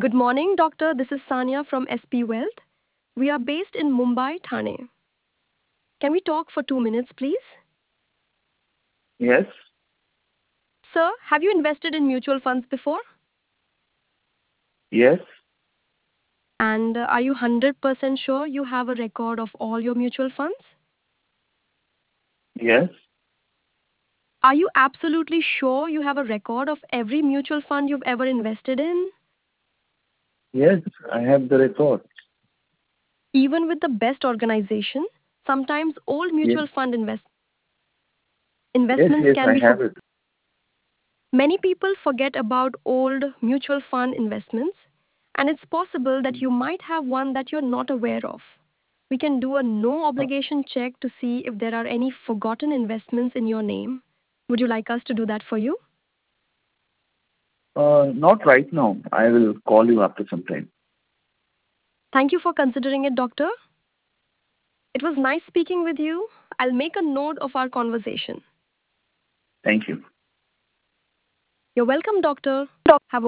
Good morning, doctor. This is Sanya from SP Wealth. We are based in Mumbai, Thane. Can we talk for 2 minutes, please? Yes, Sir, have you invested in mutual funds before? yes, And are you 100% sure you have a record of all your mutual funds? yes, Are you absolutely sure you have a record of every mutual fund you've ever invested in? yes, I have the record. Even with the best organization, sometimes old Yes, mutual fund yes, investments yes, can I be have forgotten. it. Many people forget about old mutual fund investments, and it's possible that you might have one that you're not aware of. We can do a no obligation check to see if there are any forgotten investments in your name. Would you like us to do that for you? Not right now. I will call you after some time. Thank you for considering it, doctor. It was nice speaking with you. I'll make a note of our conversation. Thank you. You're welcome, doctor. Have a